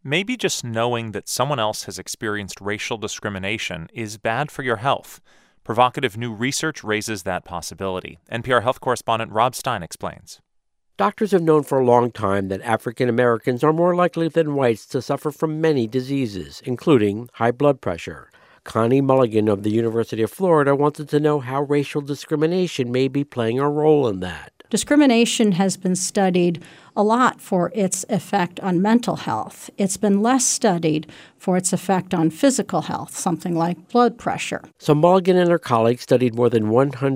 Maybe just knowing that someone else has experienced racial discrimination is bad for your health. Provocative new research raises that possibility. NPR health correspondent Rob Stein explains. Doctors have known for a long time that African Americans are more likely than whites to suffer from many diseases, including high blood pressure. Connie Mulligan of the University of Florida wanted to know how racial discrimination may be playing a role in that. Discrimination has been studied a lot for its effect on mental health. It's been less studied for its effect on physical health, something like blood pressure. So Mulligan and her colleagues studied more than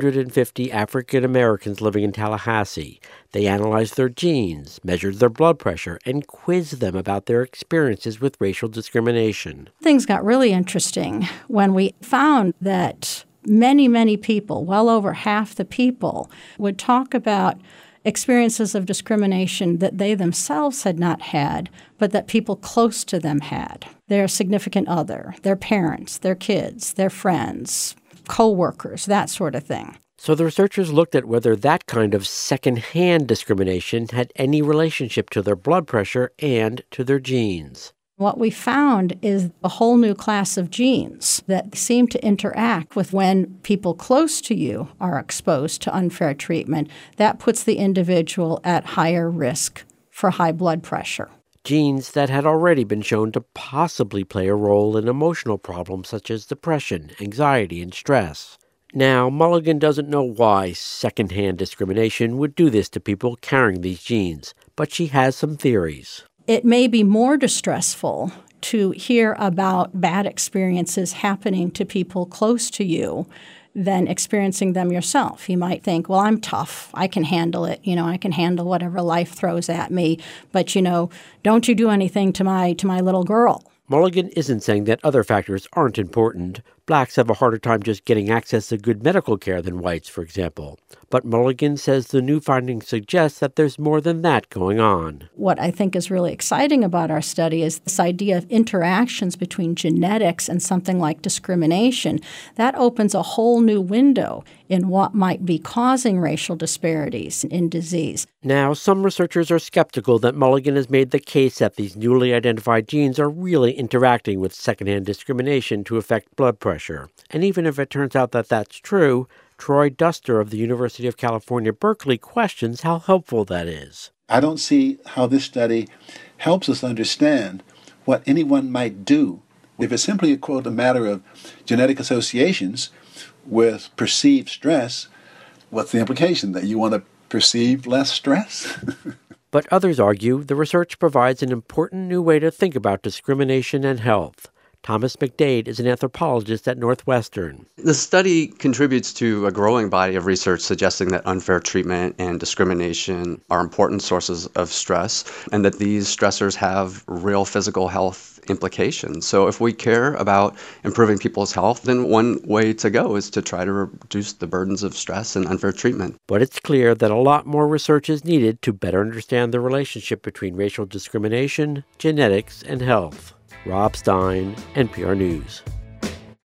150 African Americans living in Tallahassee. They analyzed their genes, measured their blood pressure, and quizzed them about their experiences with racial discrimination. Things got really interesting when we found that many people, well over half the people, would talk about experiences of discrimination that they themselves had not had, but that people close to them had. Their significant other, their parents, their kids, their friends, co-workers, that sort of thing. So the researchers looked at whether that kind of secondhand discrimination had any relationship to their blood pressure and to their genes. What we found is a whole new class of genes that seem to interact with when people close to you are exposed to unfair treatment. That puts the individual at higher risk for high blood pressure. Genes that had already been shown to possibly play a role in emotional problems such as depression, anxiety, and stress. Now, Mulligan doesn't know why secondhand discrimination would do this to people carrying these genes, but she has some theories. It may be more distressful to hear about bad experiences happening to people close to you than experiencing them yourself. You might think, well, I'm tough. I can handle it. I can handle whatever life throws at me. But, don't you do anything to my little girl. Mulligan isn't saying that other factors aren't important. Blacks have a harder time just getting access to good medical care than whites, for example. But Mulligan says the new findings suggest that there's more than that going on. What I think is really exciting about our study is this idea of interactions between genetics and something like discrimination. That opens a whole new window in what might be causing racial disparities in disease. Now, some researchers are skeptical that Mulligan has made the case that these newly identified genes are really interacting with secondhand discrimination to affect blood pressure. And even if it turns out that that's true, Troy Duster of the University of California, Berkeley questions how helpful that is. I don't see how this study helps us understand what anyone might do. If it's simply, quote, a matter of genetic associations with perceived stress, what's the implication? That you want to perceive less stress? But others argue the research provides an important new way to think about discrimination and health. Thomas McDade is an anthropologist at Northwestern. The study contributes to a growing body of research suggesting that unfair treatment and discrimination are important sources of stress and that these stressors have real physical health implications. So if we care about improving people's health, then one way to go is to try to reduce the burdens of stress and unfair treatment. But it's clear that a lot more research is needed to better understand the relationship between racial discrimination, genetics, and health. Rob Stein, NPR News.